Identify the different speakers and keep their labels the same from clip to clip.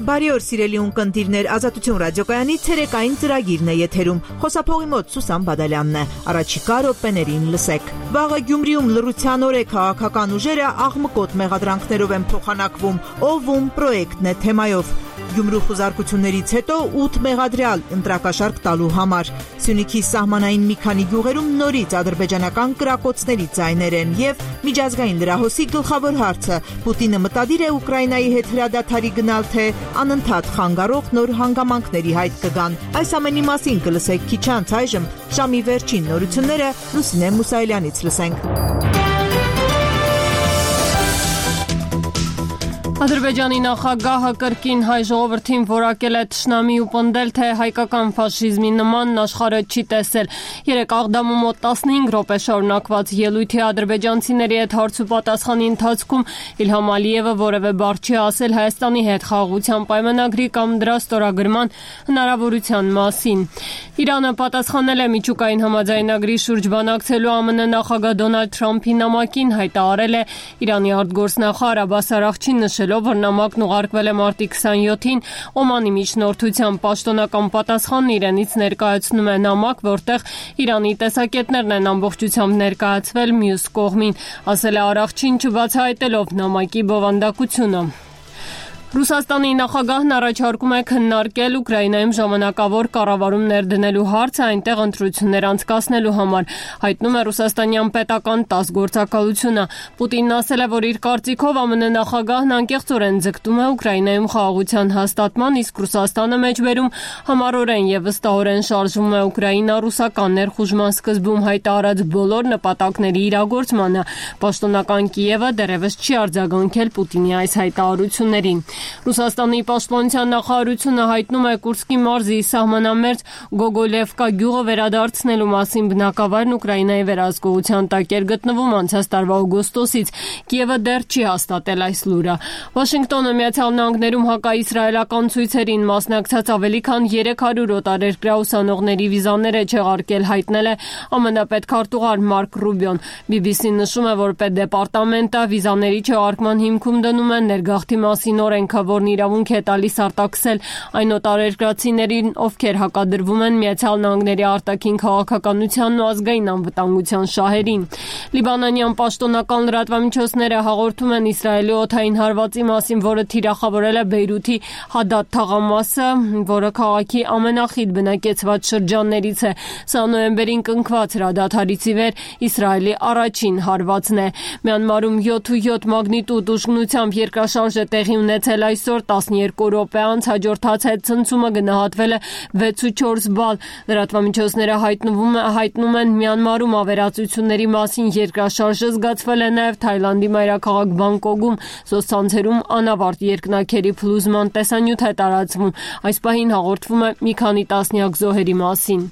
Speaker 1: Բարի օր սիրելի ունկնդիրներ, Ազատություն ռադիոկայանի ցերեկային ծրագիրն է եթերում։ Խոսափողի մոտ Սուսան Բադալյանն է։ Առաջիկա րոպեներին լսեք։ Վաղը Գյումրիում լռության օր է, քաղաքական ուժերը աղմկոտ մեղադրանքներով են փոխանակվում, ով պրոյեկտն է թեմայով։ Գյումրու խուզարկություններից հետո 8 մեղադրյալ ընտրակաշարք տալու համար։ Սյունիքի սահմանային մի քանի գյուղերում նորից ադրբեջանական կրակոցների ձայներ են եւ միջազգային լրահոսի գլխավոր հարցը՝ Պուտինը մտադիր է Ուկրաինայի հետ հրադադարի գնալ, թե անընդհատ խանգարող նոր հանգամանքների հայտ կգան։ Այս ամենի մասին կլսեք քիչ անց, այժմ ժամի վերջին նորությունները Լուսինե Մուսայելյանից լսենք։
Speaker 2: Ադրբեջանի նախագահը կրկին հայ ժողովրդին որակել է թշնամի ու պնդել, թե հայկական ֆաշիզմի նմանն աշխարհը չի տեսել։ Երեկ Աղդամում մոտ 15 րոպե շարունակված ելույթի ադրբեջանցիների հետ հարց ու պատասխանի ընթացքում Իլհամ Ալիևը որևէ բառ չի ասել Հայաստանի հետ խաղաղության պայմանագրի կամ դրա ստորագրման հնարավորության մասին։ Իրանը պատասխանել է միջուկային համաձայնագրի շուրջ բանակցելու ԱՄՆ նախագահ Դոնալդ Թրամփի նամակին, հայտարարել է Իրանի արտգործնախարար Աբբաս Արաղչին նշելով, որ նամակն ուղարկվել է մարտի 27-ին Օմանի միջնորդության պաշտոնական պատասխանն իրենից ներկայացնում է նամակ, որտեղ Իրանի տեսակետներն են ամբողջությամբ ներկայացվել մյուս կողմին, ասել է Արաղչին, չբացահայտելով նամակի բովանդակությունը։ Ռուսաստանի նախագահն առաջարկում է քննարկել Ուկրաինայում ժամանակավոր կառավարում ներդնելու հարցը այնտեղ ընտրություններ անցկացնելու համար, հայտնում է ռուսաստանյան պետական ՏԱՍՍ գործակալությունը։ Պուտինն ասել է, որ իր կարծիքով ԱՄՆ նախագահն անկեղծորեն ձգտում է Ուկրաինայում խաղաղության հաստատման, իսկ Ռուսաստանը մեջբերում համառորեն եւ վստահորեն շարժվում է Ուկրաինա-ռուսական ներխուժման սկզբում հայտարարած բոլոր նպատակների իրագործմանը։ Պաշտոնական Կիևը դեռևս չի արձագանքել Պուտինի այս հայտարարություններին։ Ռուսաստանի պաշտպանության նախարարությունը հայտնում է Կուրսկի մարզի սահմանամերձ Գոգոլևկա գյուղը վերադարձնելու մասին բնակավայրն Ուկրաինայի վերահսկողության տակ էր գտնվում անցած տարվա օգոստոսից։ Կիևը դեռ չի հաստատել այս լուրը։ Վաշինգտոնը Միացյալ Նահանգներում հակաիսրայելական ցույցերին մասնակցած ավելի քան 300 օտարերկրյա ուսանողների վիզաներ է չեղարկել, հայտնել է ԱՄՆ պետքարտուղար Մարկ Ռուբիոն։ BBC-ն նշում է, որ պետդեպարտամենտը վիզաների չեղարկման հիմքում դնում է ներգաղթի մասին օրենքը, որն իրավունք է տալիս արտաքսել այն օտարերկրացիներին, ովքեր հակադրվում են Միացյալ Նահանգների արտաքին քաղաքականությանն ու ազգային անվտանգության շահերին։ Լիբանանյան պաշտոնական լրատվամիջոցները հաղորդում են Իսրայելի օդային հարվածի մասին, որը թիրախավորել է Բեյրութի Հադադ թաղամասը, որը քաղաքի ամենախիտ բնակեցված շրջաններից է։ Սա նոյեմբերին կնքված հրադադարից ի վեր Իսրայելի առաջին հարվածն է։ Մյանմարում 7.7 մագնիտուդ ուժգնությամբ երկրաշարժ է տեղի ունեցել այսօր 12 րոպե անց, հաջորդած հետ ցնցումը գնահատվել է 6.4 բալ։ Լրատվամիջոցները հայտնում են Մյանմարում ավերածությունների մասին երկրաշարժը զգացվել է նաև Թայլանդի մայրաքաղաք Բանգկոկում, սոցցանցերում անավարտ երկնաքերի փլուզման տեսանյութ է տարածվում։ Այս պահին հաղորդվում է մի քանի տասնյակ զոհերի մասին։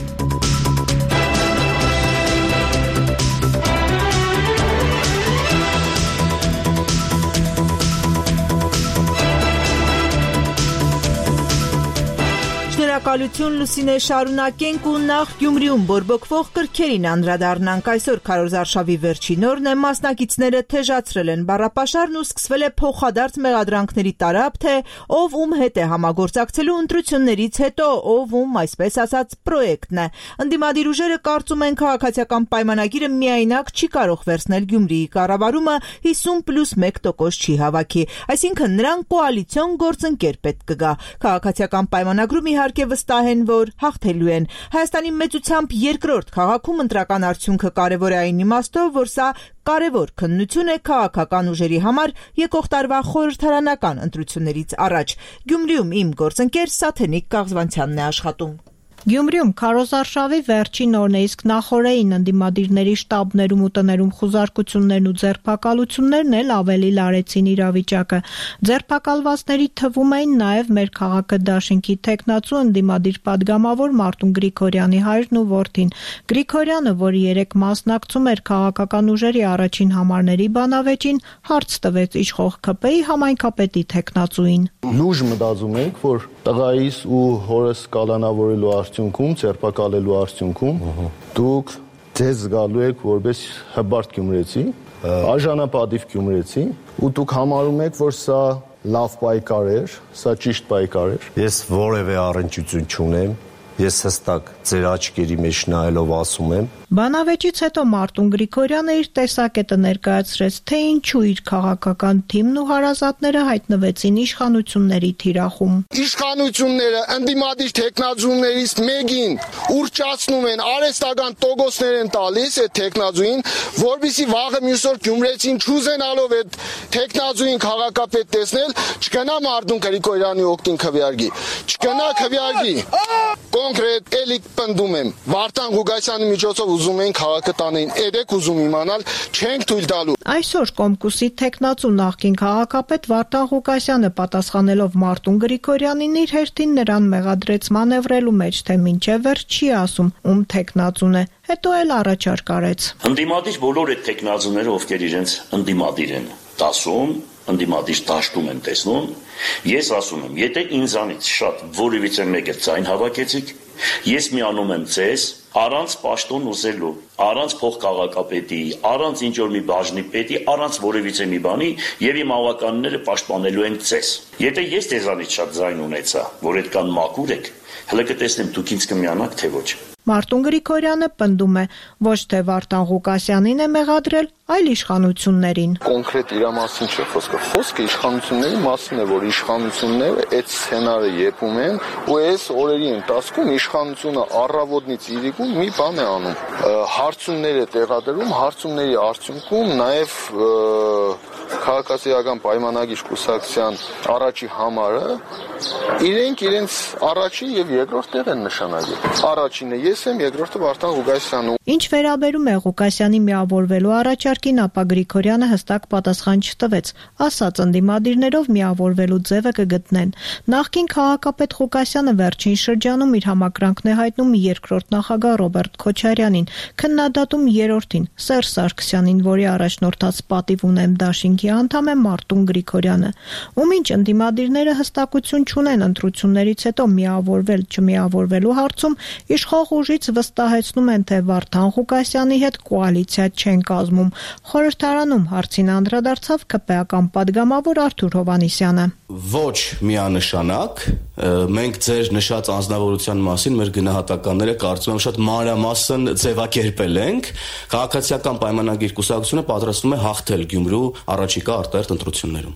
Speaker 1: Շնորհակալություն Լուսինե, շարունակենք ու նախ Գյումրիում բորբոքվող կրքերին անդրադառնանք։ Այսօր քարոզարշավի վերջին օրն է, մասնակիցները թեժացրել են բառապաշարն ու սկսվել է փոխադարձ մեղադրանքների տարափ, թե ով ում հետ է համագործակցելու ընտրություններից հետո, ով ում, այսպես ասած, պրոյեկտն է։ Ընդդիմադիր ուժերը կարծում են, քաղաքացիական պայմանագիրը միայնակ չի կարող վերցնել Գյումրիի կառավարումը 50+1% չի հավաքի, այսինքն նրան կոալիցիոն գործընկեր պետք կգա։ Քաղաքացիական պայմանագրում իհարկե վստահ են, որ հաղթելու են։ Հայաստանի մեծությամբ երկրորդ քաղաքում ընտրական արդյունքը կարևոր է այն իմաստով, որ սա կարևոր քննություն է քաղաքական ուժերի համար եկող տարվա խորհրդարանական ընտրություններից առաջ։ Գյումրիում իմ գործընկեր Սաթենիկ Կաղզվանցյանն է աշխատում։
Speaker 3: Գյումրիում քարոզարշավի վերջին օրն է, իսկ նախօրեին ընդդիմադիրների շտաբներում ու տներում խուզարկություններն ու ձերբակալություններն էլ ավելի լարեցին իրավիճակը։ Ձերբակալվածների թվում էին նաև մեր քաղաքը դաշինքի թեկնածու ընդդիմադիր падգամավոր Մարտուն Գրիգորյանի հայրն ու որդին։ Գրիգորյանը, որը երեկ մասնակցում էր քաղաքական ուժերի առաջին համարների բանավեճին, հարց տվեց իշխող ՔՊ-ի համայնքապետի թեկնածուին։
Speaker 4: Լուրջ մտածում եք, որ տղայիս ու հորս կալանավորելու արդյունքում, ձերբակալելու արդյունքում դուք ձեզ զգալու եք որպես հբարտ գյումրեցի, արժանապատիվ գյումրեցի, ու դուք համարում եք, որ սա լավ պայքար էր, սա ճիշտ պայքար էր։
Speaker 5: Ես որևէ առնչություն չունեմ, ես հստակ ձեր աչքերի մեջ նայելով ասում եմ։
Speaker 3: Բանավեճից հետո Մարտուն Գրիգորյանը իր տեսակետը ներկայացրեց, թե ինչու իր քաղաքական թիմն ու հարազատները հայտնվեցին իշխանությունների թիրախում։
Speaker 6: Իշխանությունները ընդդիմադիր թեկնածուներից մեկին ուրճացնում են, արհեստական տոկոսներ են տալիս այդ թեկնածուին, որպեսզի վաղը մյուս օր գյումրեցին չուզենալով այդ թեկնածուին քաղաքապետ տեսնել, չգնա Մարտուն Գրիգորյանի օգտին քվեարկի, չգնա քվեարկի։ Կոնկրետ էլի պնդում եմ, Վարդան Ղուկասյանի միջոցով ուզում են քաղաքը տանեն, edek ուզում իմանալ, չենք թույլ տալու։
Speaker 3: Այսօր Կոմկուսի թեկնածու նախկին քաղաքապետ Վարդան Ղուկասյանը պատասխանելով Մարտուն Գրիգորյանին իր հերթին նրան մեղադրեց մանևրելու մեջ, թե մինչև վերջ չի ասում, ում թեկնածուն է, հետո էլ առաջարկ արեց։
Speaker 7: Ընդդիմադիր բոլոր այդ թեկնածուները, ովքեր իրենց ընդդիմադիր են դասում, ընդդիմադիր դաշտում են տեսնում, ես ասում եմ, եթե ինձանից շատ որևիցե մեկը ձայն հավաքեցիք, ես միանում եմ ձեզ առանց պաշտոն ուզելու, առանց փոխքաղաքապետի, առանց ինչ-որ մի բաժնի պետի, առանց որևիցե մի բանի եւ իմ ավականները պաշտպանելու են ձեզ։ Եթե ես ձեզանից շատ ձայն ունեցա, որ այդքան մաքուր եք, հələ կտեսնեմ դուք ինձ կմիանաք, թե ոչ։
Speaker 3: Մարտուն Գրիգորյանը պնդում է, ոչ թե Վարդան Ղուկասյանին է մեղադրել, այլ իշխանություններին։
Speaker 6: Կոնկրետ իր մասին չէ խոսքը։ Խոսքը իշխանությունների մասին է, որ իշխանությունները այդ սցենարը եպում են ու այս օրերի ընթացքում իշխանությունը առավոտից իրիկուն մի բան է անում։ Հարցումներ է տեղադրում, հարցումների արդյունքում նաև քաղաքացիական պայմանագիր կուսակցության առաջի համարը իրենց առաջի եւ երկրորդ տեղ են նշանակել։ Առաջինը ես եմ, երկրորդը Վարդան Ղուկասյանը։
Speaker 3: Ինչ վերաբերում է Ղուկասյանի միավորվելու առաջարկին, ապա Գրիգորյանը հստակ պատասխան չտվեց, ասաց ընդդիմադիրներով միավորվելու ձևը կգտնեն։ Նախկին քաղաքապետ Ղուկասյանը վերջին շրջանում իր համակրանքն է հայտնում երկրորդ նախագահ Ռոբերտ Քոչարյանին, քննադատում երրորդին Սերժ Սարգսյանին, որի առաջնորդած պատիվ ունեն դաշինքի անդամ է Մարտուն Գրիգորյանը։ Ում ինչ ընդդիմադիրները հստակություն չունեն ընտրություններից հետո միավորվել չմիավորվելու հարցում, իշխող ուժից վստահեցնում են, թե Վարդան Ղուկասյանի հետ կոալիցիա չեն կազմում։ Խորհրդարանում հարցին անդրադարձավ ԿՊ-ական падգամավոր Արթուր Հովհաննիսյանը։
Speaker 8: Ոչ միանշանակ, մենք ձեր նշած անձնավորության մասին մեր գնահատականները կարծում եմ շատ մանրամասն ձևակերպել ենք։ Քաղաքացիական պայմանագիր կուսակցությունը պատրաստվում է հաղթել Գյումրու առաջիկա արտահերթ ընտրություններում։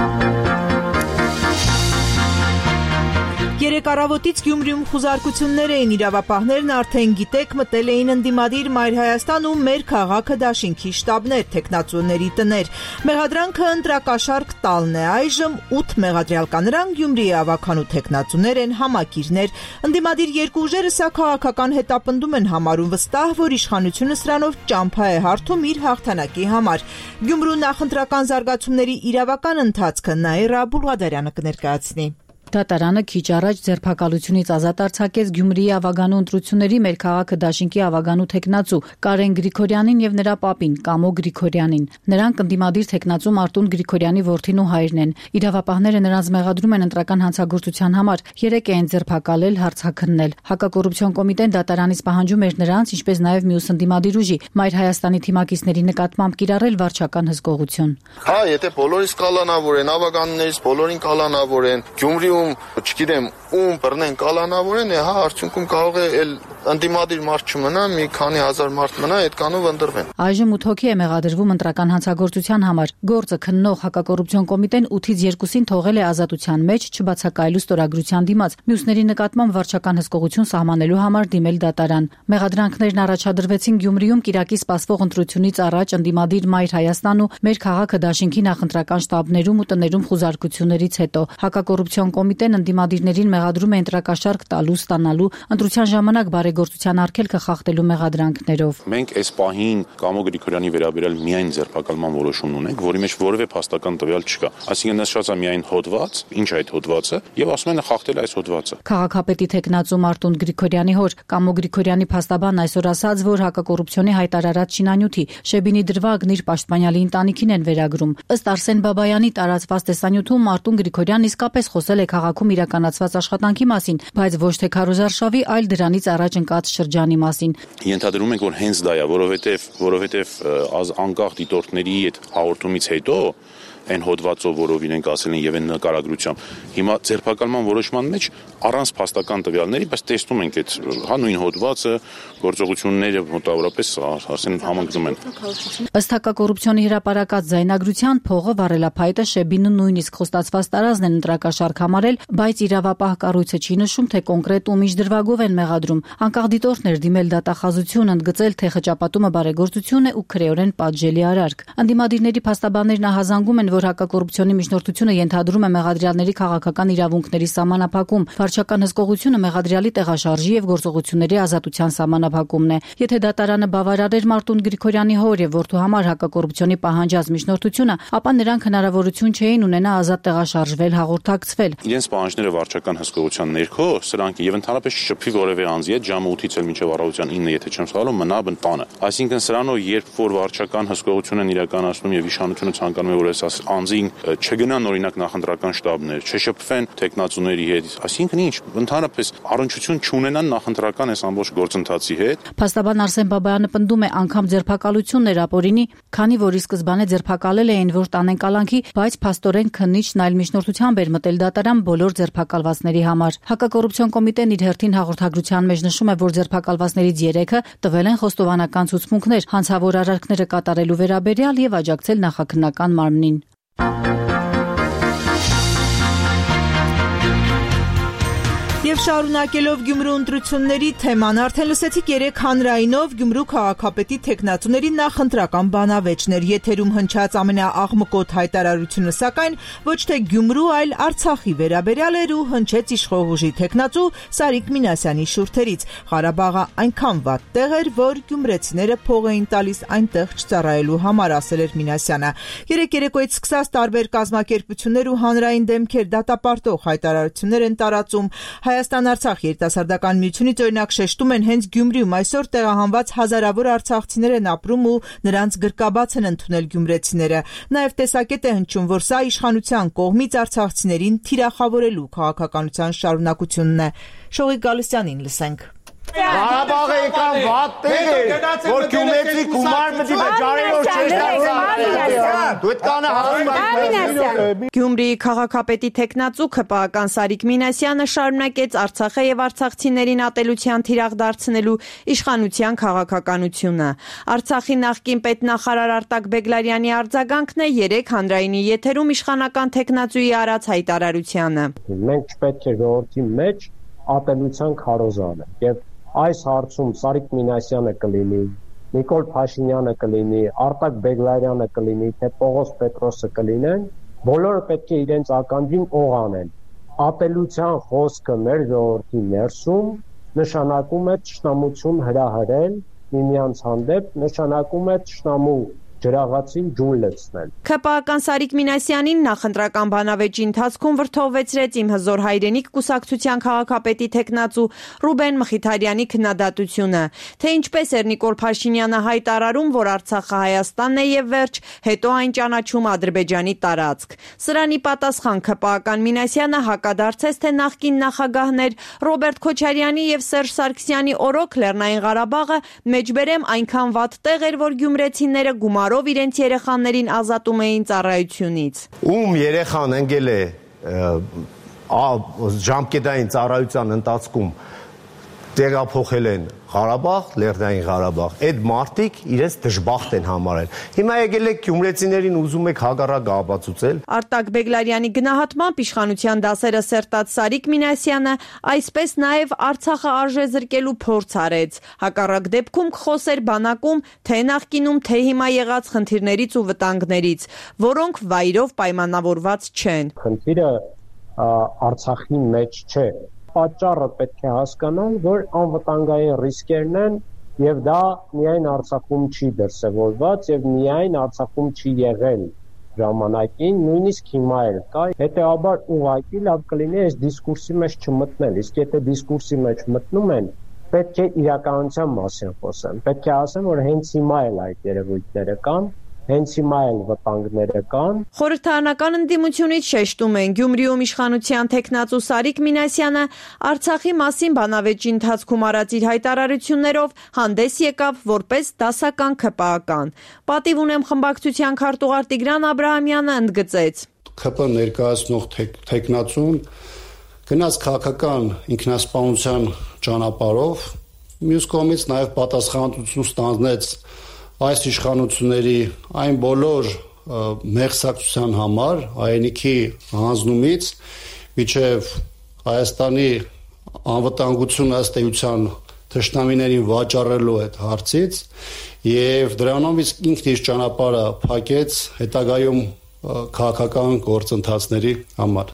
Speaker 1: Երեք առավոտից Գյումրիում խուզարկություններ էին, իրավապահներն արդեն գիտեք մտել էին ընդդիմադիր Մայր Հայաստան ու մեր քաղաքը դաշինքի շտաբներ, թեկնածուների տներ։ Մեղադրանքը ընտրակաշառք տալն է, այժմ 8 մեղադրյալ կանրան Գյումրիի ավականու թեկնածուներ են, համակիրներ։ Ընդդիմադիր երկու ուժերը սա քաղաքական հետապնդում են համարում, վստահ, որ իշխանությունը սրանով ճամփա է հարթում իր հաղթանակի համար։ Գյումրու նախընտրական զարգացումների իրավական ընթացքը Նաիրա Բուլղադարյանը կներկայացնի։
Speaker 9: Դատարանը քիչ առաջ ձերբակալությունից ազատ արձակեց Գյումրիի ավագանու ընտրությունների մեր քաղաքը դաշինքի ավագանու թեկնածու Կարեն Գրիգորյանին եւ նրա պապին Կամո Գրիգորյանին։ Նրանք ընդդիմադիր թեկնածու Մարտուն Գրիգորյանի որդին ու հայրն են։ Իրավապահները նրանց մեղադրում են ընտրական հանցագործության համար 3 են ձերբակալել, հարցաքննել։ Հակակոռուպցիոն կոմիտեն դատարանից պահանջում էր նրանց, ինչպես նաեւ մյուս ընդդիմադիր ուժի Մայր Հայաստանի թիմակիցների նկատմամբ կիրառել վարչական հսկողություն։
Speaker 6: Հա, եթե բոլորից կալանավոր են, ավականներից բոլորին կալանավոր են, Գյումրի չգիտեմ ում բռնեն կալանավորեն, հա արդյունքում կարող է էլ ընդդիմադիր մարդ չմնա, մի քանի հազար մարդ մնա, այդքանով ընտրվեն։
Speaker 9: Այժմ 8 հոգի է մեղադրվում ընտրական հանցագործության համար։ Գործը քննող հակակոռուպցիոն կոմիտեն 8-ից 2-ին թողել է ազատության մեջ, չբացակայելու ստորագրության դիմաց։ Մյուսների նկատմամբ վարչական հսկողություն սահմանելու համար դիմել դատարան։ Մեղադրանքներն առաջադրվեցին Գյումրիում Կիրակի սպասվող ընտրությունից առաջ ընդդիմադիր Մայր Հայաստան ու մեր քաղաքը դաշինքի նախընտրական շտաբներում ու տներում խուզարկություններից հետո։ Հակակոռուպցիոն կոմիտեն ընդդիմադիրներին մեղադրում է ընտրակաշառք տալու, ստանալու, ընտրության ժամանակ բարեգործության արգելքը խախտելու մեղադրանքներով։
Speaker 10: Մենք այս պահին Կամո Գրիգորյանի վերաբերյալ միայն ձերբակալման որոշում ունենք, որի մեջ որևէ փաստական տվյալ չկա։ Այսինքն նշած է միայն հոդված, ինչ այդ հոդվածը, եւ ասում են խախտել այս հոդվածը։
Speaker 9: Քաղաքապետի թեկնածու Մարտուն Գրիգորյանի հոր Կամո Գրիգորյանի փաստաբան այսօր ասաց, որ հակակոռուպցիոնի հայտարարած շինանյութի Շեբինի դրվագն իր պաշտպանյալի ընտանիքին են վերագրում։ Ըստ Արսեն Բաբայանի տարածված տեսանյութում Մարտուն Գրիգորյանն իսկապես խոսել է քաղաքում իրականացված աշխատանքի մասին, բայց ոչ թե քարոզարշավի, այլ դրանից առաջ ընկած շրջանի մասին։
Speaker 10: Ենթադրում ենք, որ հենց դա է, որովհետև անկախ դիտորդների հետ հաղորդումից հետո այն հոդվածով, որով իրենք ասել են եւ այն նկարագրությամբ։ Հիմա ձերբակալման որոշման մեջ առանց փաստական տվյալների, բայց տեսնում ենք այդ նույն հոդվածը, գործողությունները մոտավորապես ասեն համընկնում են։
Speaker 9: Ըստ հակակոռուպցիոնի հրապարակած ձայնագրության փողը վարելափայտը Շեբինը նույնիսկ խոստացված տարածն են ընտրակաշարք համարել, բայց իրավապահ կառույցը չի նշում, թե կոնկրետ ում դրվագով են մեղադրում։ Անկախ դիտորդներ դիմել դատախազություն, ընդգծել, թե խճապատումը բարեգործություն է ու քրեորեն պատժելի արարք։ Անդիմադիրների փաստաբաններն ահազանգում են, որ հակակոռուպցիոնի միջնորդությունը ենթադրում է մեղադրյալների քաղաքական իրավունքների սահմանափակում, վարչական հսկողությունը մեղադրյալի տեղաշարժի եւ գործողությունների ազատության սահմանափակումն է։ Եթե դատարանը բավարարեր Մարտուն Գրիգորյանի հոր եւ որդու համար հակակոռուպցիոնի պահանջած միջնորդությունը, ապա նրանք հնարավորություն չէին ունենա ազատ տեղաշարժվել, հաղորդակցվել։
Speaker 10: Իրենց պահանջները վարչական հսկողության ներքո սրանք եւ ընդհանրապես շփվի որևէ անձի հետ ժամը 8-ից էլ մինչեւ առավոտյան 9, եթե չեմ սխալվում, մնա բնտանը։ Այսինքն սրանով երբ որ վարչական հսկողությունն են իրականացնում եւ իշխանությունը ցանկանում է որ այս անձին չգնան օրինակ նախընտրական շտաբներ, չշփվեն տեխնացուների հետ, այսինքն ինչ, ընդհանրապես առնչություն չունենան նախընտրական այս ամբողջ գործընթացի հետ։
Speaker 9: Փաստաբան Արսեն Բաբայանը պնդում է, անգամ ձերբակալություններ ապօրինի, քանի որ ի սկզբանե ձերբակալել էին, որ տանեն կալանքի, բայց փաստորեն քննիչն այլ միջնորդությամբ էր մտել դատարան բոլոր ձերբակալվածների համար։ Հակակոռուպցիոն կոմիտեն իր հերթին հաղորդագրության մեջ նշում է, որ ձերբակալվածներից 3-ը տվել են խոստովանական ցուցմունքներ, հանցավոր արարքները կատարելու վերաբերյալ եւ աջակցել նախաքննական մարմնին։
Speaker 1: Եվ շարունակելով Գյումրու ընտրությունների թեման, արդեն լսեցիք 3 հանրայինով Գյումրու քաղաքապետի տեխնացուների նախընտրական բանավեճներ, եթերում հնչած ամենաաղմկոտ հայտարարությունը, սակայն ոչ թե Գյումրու, այլ Արցախի վերաբերյալ էր ու հնչեց իշխող ուժի տեխնացու Սարիկ Մինասյանի շուրթերից։ Ղարաբաղը այնքան վատ տեղ էր, որ գյումրեցիները փող էին տալիս այնտեղ չծառայելու համար, ասել էր Մինասյանը։ Երեկոյից սկսած տարբեր կազմակերպություններ ու հանրային դեմքեր դատապարտող հայտարարություններ են տարածում։ Հայաստան-Արցախ երիտասարդական միությունից օրինակ շեշտում են հենց Գյումրիում այսօր տեղահանված հազարավոր արցախցիներ են ապրում ու նրանց գրկաբաց են ընդունել գյումրեցիները։ Նաև տեսակետ է հնչում, որ սա իշխանության կողմից արցախցիներին թիրախավորելու քաղաքականության շարունակությունն է։ Շողիկ Գալստյանին լսենք։
Speaker 11: Ղարաբաղը եկան վատ տեղ է, որ գյումրեցի գումար մտի վճարելով չէր դու կանը հասնում։
Speaker 12: Գյումրիի քաղաքապետի տեխնացու ԿՊԱ-ական Սարիկ Մինասյանը շարունակեց Արցախը եւ արցախցիներին ատելության թիրախ դարձնելու իշխանության քաղաքականությունը։ Արցախի նախկին պետնախարար Արտակ Բեգլարյանի արձագանքն է 3 հանրայինի եթերում իշխանական տեխնացուի արած հայտարարությանը։
Speaker 13: Մենք չպետք է ժողովրդի մեջ ատելության քարոզանը եւ այս հարցում Սարիկ Մինասյանը կլինի, Նիկոլ Փաշինյանը կլինի, Արտակ Բեգլարյանը կլինի, թե Պողոս Պետրոսը կլինեն, բոլորը պետք է իրենց ականջին օղանեն։ Ատելության խոսքը մեր ժողովրդի ներսում նշանակում է ճշտամություն հրահրել միմյանց հանդեպ, նշանակում է ճշտամու ջրաղացին ջուր լցնել։
Speaker 12: ԿՊԱ-ական Սարիկ Մինասյանին նախընտրական բանավեճի ընթացքում վրդովվեցրեց Իմ հզոր հայրենիք կուսակցության քաղաքապետի տեխնացու Ռուբեն Մխիթարյանի քննադատությունը, թե ինչպես էր Նիկոլ Փաշինյանը հայտարարում, որ Արցախը Հայաստանն է եւ վերջ, հետո այն ճանաչում Ադրբեջանի տարածք։ Սրանի պատասխան ԿՊԱ-ական Մինասյանը հակադարձեց, թե նախկին նախագահներ Ռոբերտ Քոչարյանի եւ Սերժ Սարգսյանի օրոք Լեռնային Ղարաբաղը մեջբերեմ այնքան վատ տեղ էր, որ գյումրեցիները գումարով իրենց երեխաներին ազատում էին ծառայությունից։
Speaker 11: Ում երեխան ընկել է ժամկետային ծառայության ընթացքում տեղափոխել են Ղարաբաղ, Լեռնային Ղարաբաղ, այդ մարդիկ իրենց դժբախտ են համարել։ Հիմա եկել եք գյումրեցիներին ուզում եք հակառակը ապացուցել։
Speaker 12: Արտակ Բեգլարյանի գնահատմամբ իշխանության դասերը սերտած Սարիկ Մինասյանը այսպես նաև Արցախը արժե զրկելու փորձ արեց։ Հակառակ դեպքում կխոսեր բանակում թե նախկինում, թե հիմա եղած խնդիրներից ու վտանգներից, որոնք վայրով պայմանավորված չեն։
Speaker 13: Խնդիրը Արցախի մեջ չէ։ Պատճառը պետք է հասկանալ, որ անվտանգային ռիսկերն են եւ դա միայն Արցախում չի դրսևորված եւ միայն Արցախում չի եղել ժամանակին, նույնիսկ հիմա էլ կա։ Հետեւաբար ուղղակի լավ կլինի այս դիսկուրսի մեջ չմտնել, իսկ եթե դիսկուրսի մեջ մտնում են, պետք է իրականության մասին խոսեն։ Պետք է ասեն, որ հենց հիմա էլ այդ երևույթները կան Հենց հիմա էլ վտանգները կան։
Speaker 12: Խորհրդարանական ընդդիմությունից շեշտում են Գյումրիում իշխանության տեխնացու Սարիկ Մինասյանը Արցախի մասին բանավեճի ընթացքում արած իր հայտարարություններով հանդես եկավ որպես դասական ՔՊԱ-կան։ Պատիվ ունեմ խմբակցության քարտուղար Տիգրան Աբրահամյանը ընդգծեց.
Speaker 14: ՔՊ ներկայացնող տեխնացուն գնաց քաղաքական ինքնասպանության ճանապարհով, մյուս կողմից նաև պատասխանատվություն ստանձնեց այս իշխանությունների այն բոլոր մեղսակցության համար, հայրենիքի հանձնումից մինչև Հայաստանի անվտանգությունը ըստ էության թշնամիներին վաճառելու այդ հարցից եւ դրանով ինքն իր ճանապարհը փակեց հետագայում քաղաքական գործընթացների համար։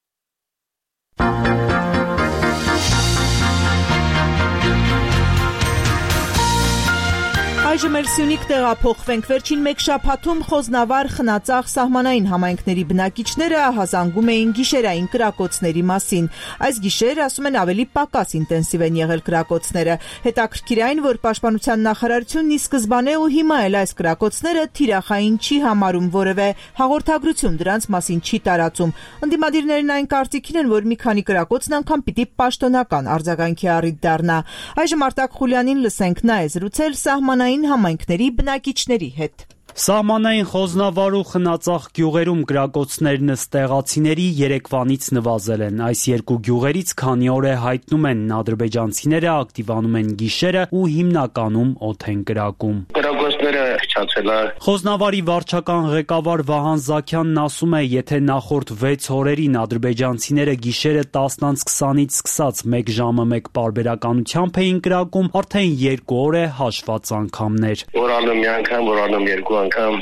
Speaker 1: Այժմ էլ Սյունիք տեղափոխվենք։ Վերջին մեկ շաբաթում Խոզնավար, Խնածախ սահմանային համայնքների բնակիչները ահազանգում էին գիշերային կրակոցների մասին։ Այս գիշեր, ասում են, ավելի պակաս ինտենսիվ են եղել կրակոցները։ Հետաքրքիր այն, որ Պաշտպանության նախարարությունն ի սկզբանե ու հիմա էլ այս կրակոցները թիրախային չի համարում, որևէ հաղորդագրություն դրանց մասին չի տարածում։ Ընդդիմադիրներն այն կարծիքին են, որ մի քանի կրակոցն անգամ պիտի պաշտոնական արձագանքի առիթ դառնա։ Այժմ Արտակ Խուլյանին լսենք, նա է զրուցել սահմանային համայնքների բնակիչների հետ։
Speaker 15: Սահմանային Խոզնավար ու Խնածախ գյուղերում կրակոցներն տեղացիների երեկվանից նվազել են։ Այս երկու գյուղերից քանի օր է հայտնում են ադրբեջանցիները ակտիվանում են գիշերը ու հիմնականում օդ են կրակում։
Speaker 16: Կրակոցները փչացել է։
Speaker 15: Խոզնավարի վարչական ղեկավար Վահան Զաքյանն ասում է, եթե նախորդ 6 օրերին ադրբեջանցիները գիշերը 10:20-ից սկսած 1 ժամը 1 պարբերականությամբ էին կրակում, արդեն 2 օր է հաշված անգամներ։
Speaker 16: Օրանում մի անգամ, օրանում 2 անգամ։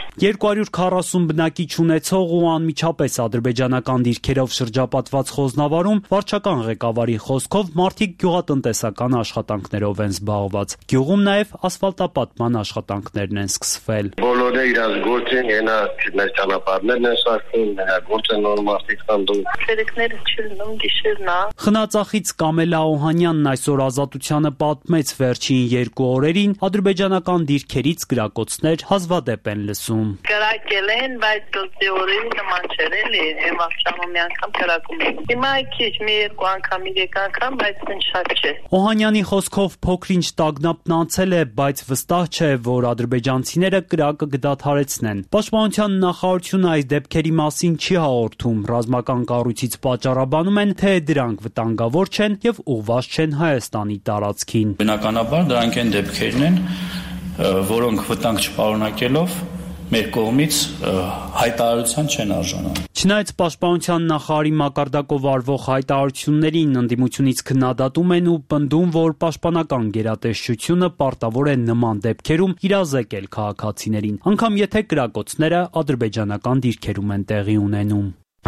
Speaker 15: 240 բնակիչ ունեցող ու անմիջապես ադրբեջանական դիրքերով շրջապատված Խոզնավարում վարչական ղեկավարի խոսքով մարդիկ գյուղատնտեսական աշխատանքներով են զբաղված։ Գյուղում նաև ասֆալտապատման աշխատանքներն են սկսվել։
Speaker 16: Բոլորը իրաց գործին, ենա մեր ճանապարհներն են սարքում, գործը նոր մարդիկ կանդում։
Speaker 17: Ցերեկները չլնում գիշերնա։
Speaker 15: Խնածախից Կամելա Օհանյանն այսօր Ազատությանը պատմեց վերջին 2 օրերին ադրբեջանական դիրքերից կրակոցներ հազվադեպ են լսում։
Speaker 17: Կրակել են, բայց դոկտորին նման չէր էլի, եմավշամը մի անգամ կրակում են։ Հիմա քիչ մի 2 անգամ, 3 անգամ, բայց այն շատ չէ։
Speaker 15: Օհանյանի խոսքով փոքրինչ տագնապն անցել է, բայց վստահ չէ, որ ադրբեջանցիները կրակը կդադարեցնեն։ Պաշտպանության նախարարությունը այս դեպքերի մասին չի հաղորդում։ Ռազմական կառույցից պատճառաբանում են, թե դրանք վտանգավոր չեն եւ ուղղված չեն Հայաստանի տարածքին։
Speaker 18: Բնականաբար դրանք են դեպքերն են, որոնք վտանգ չպարունակելով մեր կողմից հայտարարության չեն արժանանում։
Speaker 15: Չնայած Պաշտպանության նախարարի մակարդակով արվող հայտարարություններին ընդդիմությունից քննադատում են ու պնդում, որ պաշտպանական գերատեսչությունը պարտավոր է նման դեպքերում իրազեկել քաղաքացիներին, անգամ եթե կրակոցները ադրբեջանական դիրքերում են տեղի ունենում։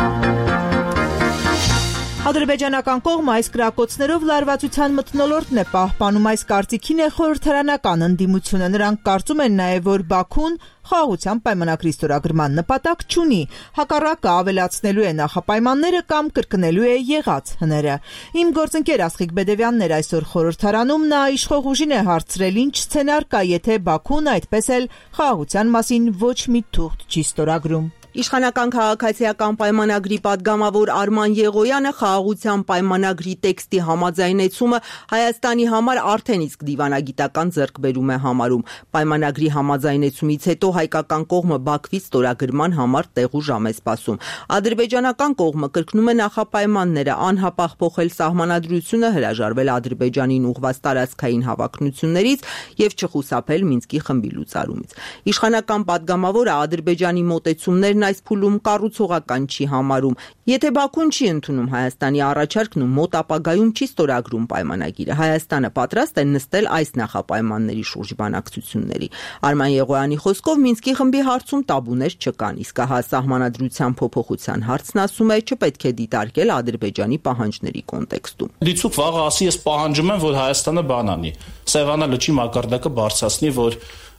Speaker 1: Ադրբեջանական կողմը այս կրակոցներով լարվածության մթնոլորտն է պահպանում, այս կարծիքին է խորհրդարանական ընդդիմությունը։ Նրանք կարծում են նաև, որ Բաքուն խաղաղության պայմանագրի ստորագրման նպատակ չունի, հակառակը ավելացնելու է նախապայմանները կամ կրկնելու է եղած հները։ Իմ գործընկեր Աստղիկ Բեդևյանն էր այսօր խորհրդարանում, նա իշխող ուժին է հարցրել, ինչ սցենար կա, եթե Բաքուն այդպես էլ խաղաղության մասին ոչ մի թուղթ չի ստորագրում։
Speaker 12: Իշխանական քաղաքացիական պայմանագրի падգամավոր Արման Եղոյանը խաղաղության պայմանագրի տեքստի համաձայնեցումը Հայաստանի համար արդեն իսկ դիվանագիտական ձեռքբերում է համարում։ Պայմանագրի համաձայնեցումից հետո հայկական կողմը Բաքվից ստորագրման համար տեղ ու ժամ է սպասում։ Ադրբեջանական կողմը կրկնում է նախապայմանները, անհապաղ փոխել սահմանադրությունը, հրաժարվել Ադրբեջանին ուղղված տարածքային հավակնություններից եւ չխուսափել Մինսկի խմբի լուծարումից։ Իշխանական падգամավորը Ադրբեջանի մոտեցումներն այս փուլում կառուցողական չի համարում։ Եթե Բաքուն չի ընդունում Հայաստանի առաջարկն ու մոտ ապագայում չի ստորագրում պայմանագիրը, Հայաստանը պատրաստ է նստել այս նախապայմանների շուրջ բանակցությունների։ Արման Եղոյանի խոսքով Մինսկի խմբի հարցում տաբուներ չկան, իսկ հա սահմանադրության փոփոխության հարցն ասում է չպետք է դիտարկել Ադրբեջանի պահանջների կոնտեքստում։
Speaker 18: Դիցուկ վաղը ասի ես պահանջում եմ, որ Հայաստանը բան անի։ Սևանա լճի մակարդակը բարձրացնի, որ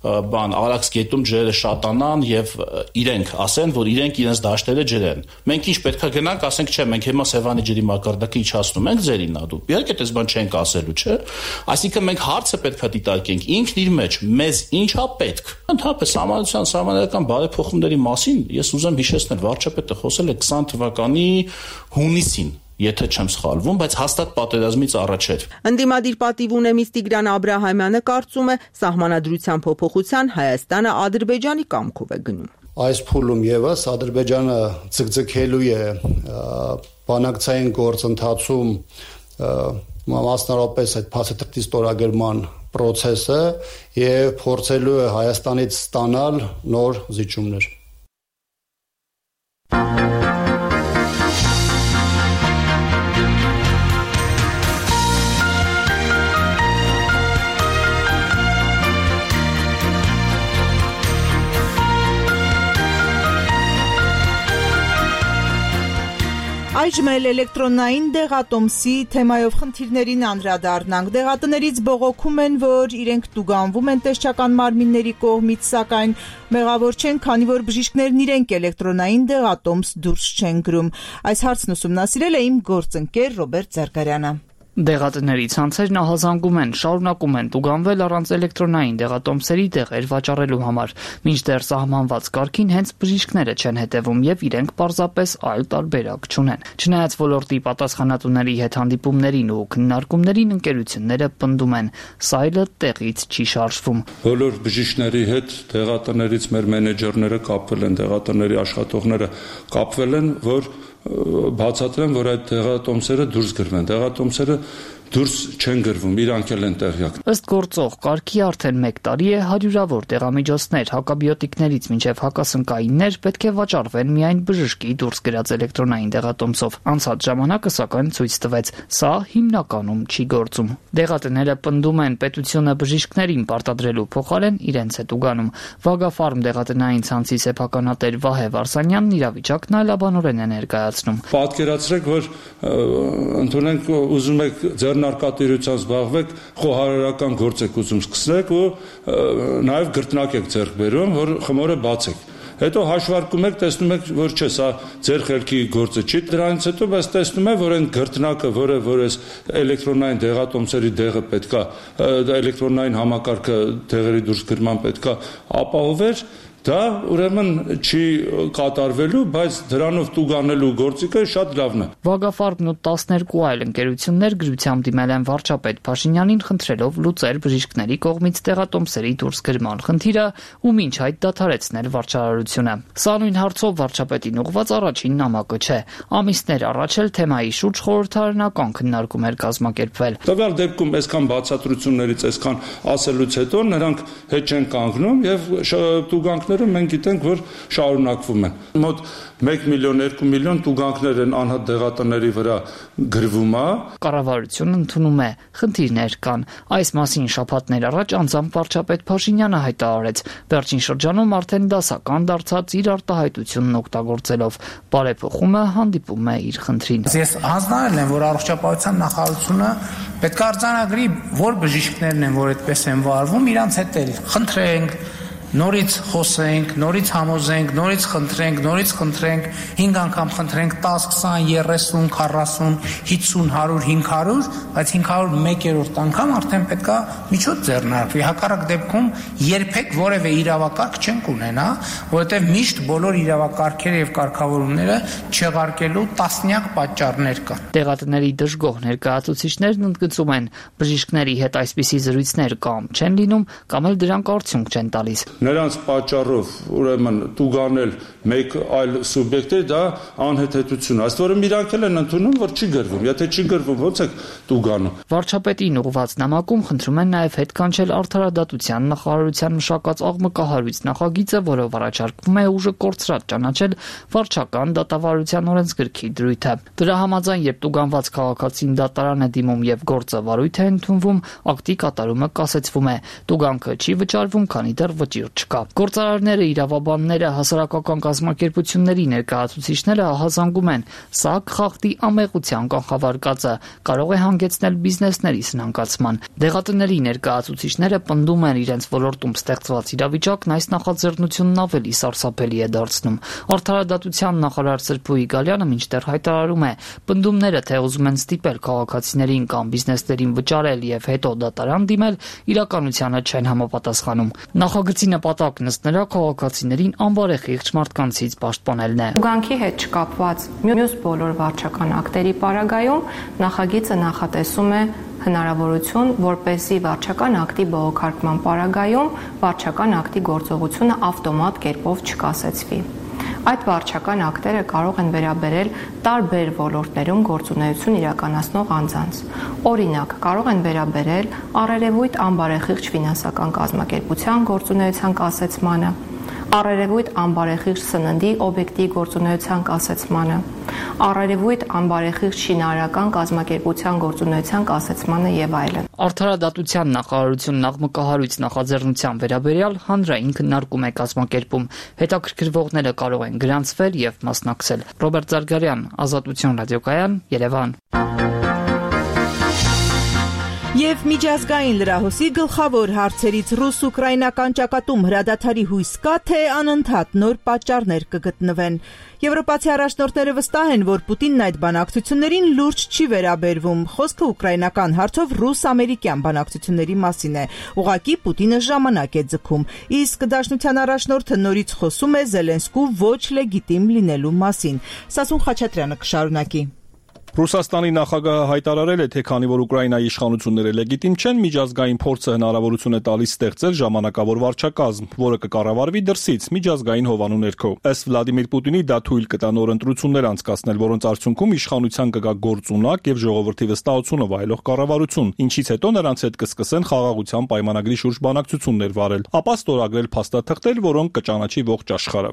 Speaker 10: Արաքս գետում ջրերը շատանան եւ իրենք ասեն, որ իրենք իրենց դաշտերը ջրեն։ Մենք ինչ պետքա գնանք, ասենք, չէ, մենք հիմա Սևանի ջրի մակարդակը իջացնում ենք ձերին ադու։ Իհարկե, դες բան չենք ասելու, չէ։ Այսինքն մենք հարցը պետքա դիտարկենք ինքն իր մեջ, մեզ ինչա պետք։ Ընդհանրապես համանության սահմանադրական բարեփոխումների մասին ես ուզեմ հիշեցնել, վարչապետը խոսել է 20 թվականի հունիսին, եթե չեմ սխալվում, բայց հաստատ պատերազմից առաջ էր։
Speaker 19: Ընդդիմադիր պատիվ ունեմից Տիգրան Աբրահամյանը կարծում է, սահմանադրության փոփոխության Հայաստանը Ադրբեջանի կամքով է գնում։
Speaker 14: Այս փուլում եւս Ադրբեջանը ձգձգելու է բանակցային գործընթացում մասնարարպես այդ փաստաթղթի ստորագրման process-ը եւ փորձելու է Հայաստանից ստանալ նոր զիջումներ։
Speaker 1: Այժմ էլ էլեկտրոնային դեղատոմսի թեմայով խնդիրներին անդրադառնանք։ Դեղատներից բողոքում են, որ իրենք տուգանվում են տեսչական մարմինների կողմից, սակայն մեղավոր չեն, քանի որ բժիշկներն իրենք էլեկտրոնային դեղատոմս դուրս չեն գրում։ Այս հարցն ուսումնասիրել է իմ գործընկեր Ռոբերտ Զարգարյանը։
Speaker 20: Դեղատների ցանցերն ահազանգում են, շարունակում են տուգանվել առանց էլեկտրոնային դեղատոմսերի դեղեր վաճառելու համար, մինչդեռ սահմանված կարգին հենց բժիշկները չեն հետևում եւ իրենք պարզապես այլ տարբերակ չունեն։ Չնայած ոլորտի պատասխանատուների հետ հանդիպումներին ու քննարկումներին ընկերությունները պնդում են, սայլը տեղից չի շարժվում։
Speaker 21: Բոլոր բժիշկների հետ դեղատներից մեր մենեջերները կապվել են, դեղատների աշխատողները կապվել են, որ բացատրեմ, որ այդ դեղատոմսերը դուրս գրվեն։ Դեղատոմսերը դուրս չեն գրվում, իրանք էլ են տեղյակ։
Speaker 20: Ըստ գործող կարգի արդեն 1 տարի է հարյուրավոր դեղամիջոցներ, հակաբիոտիկներից մինչև հակասնկայիններ պետք է վաճառվեն միայն բժշկի դուրս գրած էլեկտրոնային դեղատոմսով։ Անցած ժամանակը սակայն ցույց տվեց, սա հիմնականում չի գործում։ Դեղատները պնդում են, պետությունը բժիշկներին պարտադրելու փոխարեն իրենց է տուգանում։ Վագաֆարմ դեղատնային ցանցի սեփականատեր Վահե Վարսանյանն իրավիճակն այլաբանորեն է ներկայացնում։
Speaker 21: Պատկերացրեք, որ ընդունենք ուզում եք նարկատիրությամբ զբաղվեք, խոհարարական գործ եք ուզում սկսեք ու նաև գրտնակ եք ձեռք բերում, որ խմորը բացեք։ Հետո հաշվարկում եք, տեսնում եք, որ չէ, սա ձեր խելքի գործը չի, դրանից հետո բայց տեսնում եք, որ այն գրտնակը, որ այս էլեկտրոնային դեղատոմսերի դեղը պետքա, էլեկտրոնային համակարգը դեղերի դուրս գրման պետքա ապահովեր, դա ուրեմն չի կատարվելու, բայց դրանով տուգանելու գործիքը շատ լավն է։
Speaker 20: Վագաֆարմն ու 12 այլ ընկերություններ գրությամբ դիմել են վարչապետ Փաշինյանին խնդրելով լուծել բժիշկների կողմից դեղատոմսերի դուրս գրման խնդիրը ու մինչ այդ դադարեցնել վարչարարությունը։ Սա նույն հարցով վարչապետին ուղղված առաջին նամակը չէ։ Ամիսներ առաջ էլ թեմայի շուրջ խորհրդարանական քննարկում էր կազմակերպվել։
Speaker 21: Տվյալ դեպքում այսքան բացատրություններից, այսքան ասելուց հետո նրանք հետ չեն կանգնում եւ տուգանք մենք գիտենք, որ շարունակվում են։ Մոտ 1 միլիոն, 2 միլիոն տուգանքներ են անհատ դեղատների վրա գրվում է։
Speaker 20: Կառավարությունը ընդունում է, խնդիրներ կան։ Այս մասին շաբաթներ առաջ անձամբ վարչապետ Փաշինյանը հայտարարեց։ Վերջին շրջանում արդեն դասական դարձած իր արտահայտությունն օգտագործելով բարեփոխումը հանդիպում է իր խնդրին։
Speaker 22: Ես հանձնարարել եմ, որ առողջապահության նախարարությունը պետք է արձանագրի, որ բժիշկներն են, որ այդպես են վարվում, իրանց հետ էլ խնդրենք, նորից խոսենք, նորից համոզենք, նորից խնդրենք, 5 անգամ խնդրենք, 10, 20, 30, 40, 50, 100, 500, բայց 501-րդ անգամ արդեն պետքա միջոց ձեռնարկվի։ Հակառակ դեպքում երբեք որևէ իրավակարգ չենք ունենա, որովհետև միշտ բոլոր իրավակարգերը եւ կարգավորումները չեղարկելու տասնյակ պատճառներ կան։
Speaker 20: Դեղատների դժգոհ ներկայացուցիչներն ընդգծում են, բժիշկների հետ այսպիսի զրույցներ կամ չեն լինում, կամ էլ դրանք արդյունք չեն տալիս։
Speaker 21: Նրանց պատճառով ուրեմն տուգանել մեկ այլ սուբյեկտեր դա անհեթեթություն է։ Աստորը իրանք էլ են ընդունում, որ չի գրվում։ Եթե չի գրվում, ո՞նց է տուգանում։
Speaker 20: Վարչապետին ուղղված նամակում խնդրում են նաև հետ կանչել արդարադատության նախարարության մշակած աղմկահարույց նախագիծը, որով առաջարկվում է ուժը կորցրած ճանաչել վարչական դատավարության օրենսգրքի դրույթը։ Դրա համաձայն, երբ տուգանված քաղաքացին դատարան է դիմում եւ գործը վարույթ է ընդունվում, ակտի կատարումը կասեցվում է։ Տուգանքը չի վճարվում, քանի դեռ վճիռ չկա։ Գործարարները, իրավաբանները, հասարակական կազմակերպությունների ներկայացուցիչները ահազանգում են, սա խախտի ամեղության կանխավարկածը կարող է հանգեցնել բիզնեսների սնանկացման։ Դեղատների ներկայացուցիչները պնդում են իրենց ոլորտում ստեղծված իրավիճակն այս նախաձեռնությունն ավելի սարսափելի է դարձնում։ Արդարադատության նախարար Սրփուհի Գալյանը մինչդեռ հայտարարում է, պնդումները, թե ուզում են ստիպել քաղաքացիներին կամ բիզնեսներին վճարել եւ հետո դատարան դիմել, իրականությանը չեն համապատասխանում։ Նախագծի նպատակն ըստ նրա քաղաքացիներին անբարեխիղճ մարդկանցից պաշտպանելն է։
Speaker 2: Ուղղանկի հետ չկապված մյուս բոլոր վարչական ակտերի պարագայում նախագիծը նախատեսում է հնարավորություն, որպեսզի վարչական ակտի բողոքարկման պարագայում վարչական ակտի գործողությունը ավտոմատ կերպով չկասեցվի։ Այդ վարչական ակտերը կարող են վերաբերել տարբեր ոլորտներում գործունեություն իրականացնող անձանց։ Օրինակ, կարող են վերաբերել առերևույթ անբարեխիղճ ֆինանսական կազմակերպության գործունեության կասեցմանը, առերևույթ անբարեխիղճ սննդի օբյեկտի գործունեության կասեցմանը, առերևույթ անբարեխիղճ շինարարական կազմակերպության գործունեության կասեցմանը եւ այլն։
Speaker 20: Արդարադատության նախարարությունն աղմկահարույց նախաձեռնության վերաբերյալ հանրային քննարկում է կազմակերպում։ Հետաքրքրվողները կարող են գրանցվել եւ մասնակցել։ Ռոբերտ Զարգարյան, Ազատություն ռադիոկայան, Երևան։
Speaker 1: Եվ միջազգային լրահոսի գլխավոր հարցերից ռուս-ուկրաինական ճակատում հրադադարի հույս կա, թե անընդհատ նոր պատճառներ կգտնվեն։ Եվրոպացի առաջնորդները վստահ են, որ Պուտինն այդ բանակցություններին լուրջ չի վերաբերվում։ Խոսքը ուկրաինական հարցով ռուս-ամերիկյան բանակցությունների մասին է։ Ուղղակի Պուտինը ժամանակ է ձգում։ Իսկ Դաշնության առաջնորդը նորից խոսում է Զելենսկու ոչ լեգիտիմ լինելու մասին։ Սասուն Խաչատրյանը կշարունակի։
Speaker 4: Ռուսաստանի նախագահը հայտարարել է, թե քանի որ Ուկրաինայի իշխանությունները լեգիտիմ չեն, միջազգային փորձը հնարավորություն է տալիս ստեղծել ժամանակավոր վարչակազմ, որը կկառավարվի դրսից միջազգային հովանու ներքո։ Ըստ Վլադիմիր Պուտինի, դա թույլ կտա նոր ընտրություններ անցկացնել, որոնց արդյունքում իշխանության կգա գործունակ եւ ժողովրդի վստահությունը վայելող կառավարություն, ինչից հետո նրանց հետ կսկսեն խաղաղության պայմանագրի շուրջ բանակցություններ վարել, ապա ստորագրել փաստաթղթեր, որոնք կճանաչի ողջ աշխարհը։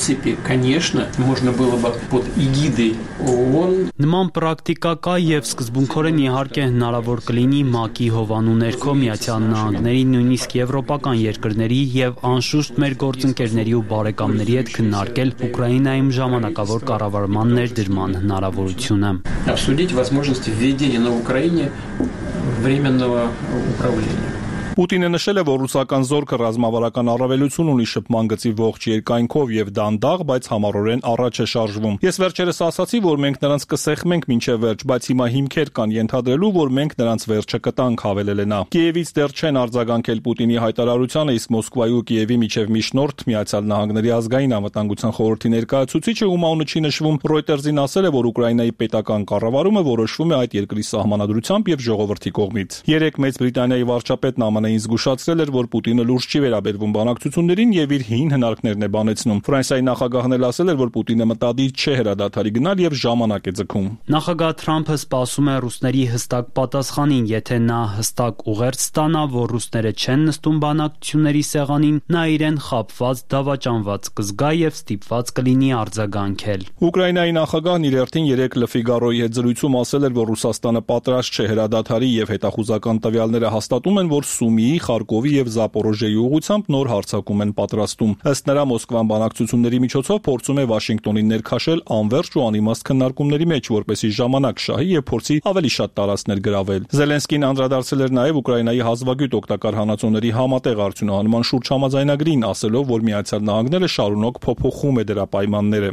Speaker 15: Նման պրակտիկա կա եւ սկզբունքորեն իհարկե հնարավոր կլինի ՄԱԿ-ի հովանու ներքո Միացյալ Նահանգների, նույնիսկ եվրոպական երկրների եւ անշուշտ մեր գործընկերների ու բարեկամների հետ քննարկել Ուկրաինայում ժամանակավոր կառավարման ներդրման հնարավորությունը։
Speaker 23: Обсудить возможности введения на Украине временного управления.
Speaker 4: Պուտինը նշել է, որ ռուսական զորքը ռազմավարական առավելություն ունի շփման գծի ողջ երկայնքով եւ դանդաղ, բայց համառորեն առաջ է շարժվում։ Ես վերջերս ասացի, որ մենք նրանց կսեղմենք մինչև վերջ, բայց հիմա հիմքեր կան ենթադրելու, որ մենք նրանց վերջը կտանք, հավելել է նա։ Կիևից դեռ չեն արձագանքել Պուտինի հայտարարությանը, իսկ Մոսկվայի ու Կիևի միջև միջնորդ Միացյալ Նահանգների ազգային անվտանգության խորհրդի ներկայացուցիչը, ում անունը չի նշվում, Reuters-ին ասել է, որ Ուկրաինայի պետական կառավարումը որոշվում է այդ երկրի սահմանադրությամբ եւ ժողովրդի կողմից։ Երեք Մեծ Բրիտանիայի վարչապետն ԱՄՆ-ին զգուշացրել էր, որ Պուտինը լուրջ չի վերաբերվում բանակցություններին եւ իր հին հնարքներն է բանեցնում։ Ֆրանսիայի նախագահն էլ ասել էր, որ Պուտինը մտադիր չէ հրադադարի գնալ եւ ժամանակ է ձգում։
Speaker 15: Նախագահ Թրամփը սպասում է ռուսների հստակ պատասխանին, եթե նա հստակ ուղերձ ստանա, որ ռուսները չեն նստում բանակցությունների սեղանին, նա իրեն խաբված, դավաճանված կզգա եւ ստիպված կլինի արձագանքել։
Speaker 4: Ուկրաինայի նախագահն իր հերթին 3 Le Figaro-ի հետ զրույցում ասել էր, որ Ռուսաստանը պատրաստ չէ հրադադարի եւ հետախուզական տվյալները հաստատում են, որ Սումիի, Խարկովի եւ Զապորոժիեի ուղղությամբ նոր հարձակում են պատրաստում։ Ըստ նրա Մոսկվան բանակցությունների միջոցով փորձում է Վաշինգտոնին ներքաշել անվերջ ու անիմաստ քննարկումների մեջ, որպեսզի ժամանակ շահի եւ փորձի ավելի շատ տարածքներ գրավել։ Զելենսկին անդրադարձել էր նաեւ Ուկրաինայի հազվագյուտ օգտակար հանածոների համատեղ արդյունահանման շուրջ համաձայնագրին, ասելով, որ Միացյալ Նահանգները շարունակ փոփոխում է դրա պայմանները։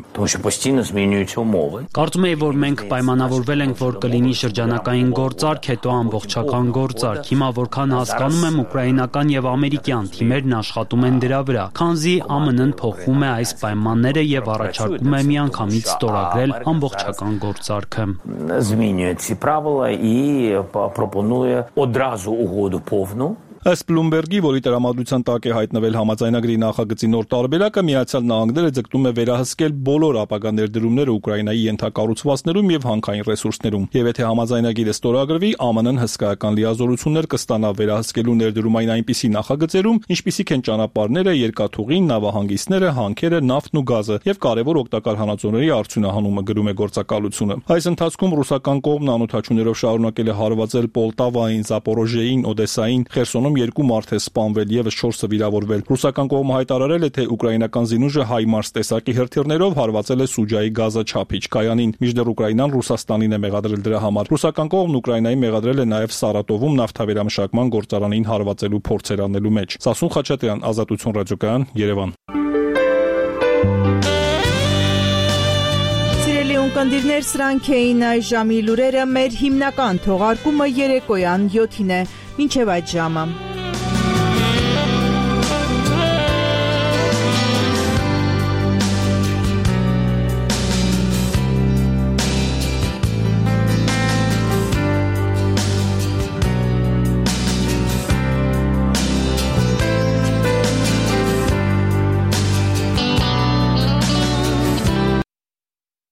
Speaker 15: Կարծում եմ, որ մենք պայմանավորվել ենք, որ կլինի շրջանակային գործարք, հետո ամբողջական գործարք։ Հիմա որքան հասկանում եմ, ուկրաինական եւ ամերիկյան թիմերն աշխատում են դրա վրա, քանզի ԱՄՆ-ն փոխում է այս պայմանները եւ առաջարկում է միանգամից ստորագրել ամբողջական գործարքը։
Speaker 24: Змінює ці правила і пропонує одразу угоду повну.
Speaker 4: Ըստ Bloomberg-ի, որի տրամադրության տակ է հայտնվել համաձայնագրի նախագծի նոր տարբերակը, Միացյալ Նահանգները ձգտում է վերահսկել բոլոր ապագա ներդրումները Ուկրաինայի ենթակառուցվածքներում եւ հանքային ռեսուրսներում։ Եվ եթե համաձայնագիրը ստորագրվի, ԱՄՆ-ն հսկայական լիազորություններ կստանա վերահսկելու ներդրումային այնպիսի նախագծերում, ինչպիսիք են ճանապարհները, երկաթուղին, նավահանգիստները, հանքերը, նավթն ու գազը եւ կարեւոր օգտակար հանածոների արդյունահանումը, գրում է գործակալությունը։ Այս ընթացքում ռուսական կողմն անօթաչուներով շարունակել է հարվածել Պոլտավային, Զապորոժիեին, Օդեսային, Խերսոնում Ադրբեջանում 2 մարդ է սպանվել, եւս 4-ը վիրավորվել։ Ռուսական կողմը հայտարարել է, թե ուկրաինական զինուժը HIMARS տեսակի հրթիռներով հարվածել է Սուջայի գազաչափիչ կայանին, մինչդեռ Ուկրաինան Ռուսաստանին է մեղադրել դրա համար։ Ռուսական կողմն Ուկրաինային մեղադրել է նաեւ Սարատովում նավթավերամշակման գործարանին հարվածելու փորձեր անելու մեջ։ Սասուն Խաչատրյան, Ազատություն ռադիոկայան, Երևան։
Speaker 1: Ունկնդիրներ, սրանք էին այս ժամի լուրերը, մեր հիմնական թողարկումը երեկոյան 7-ին է, մինչև այդ ժամը։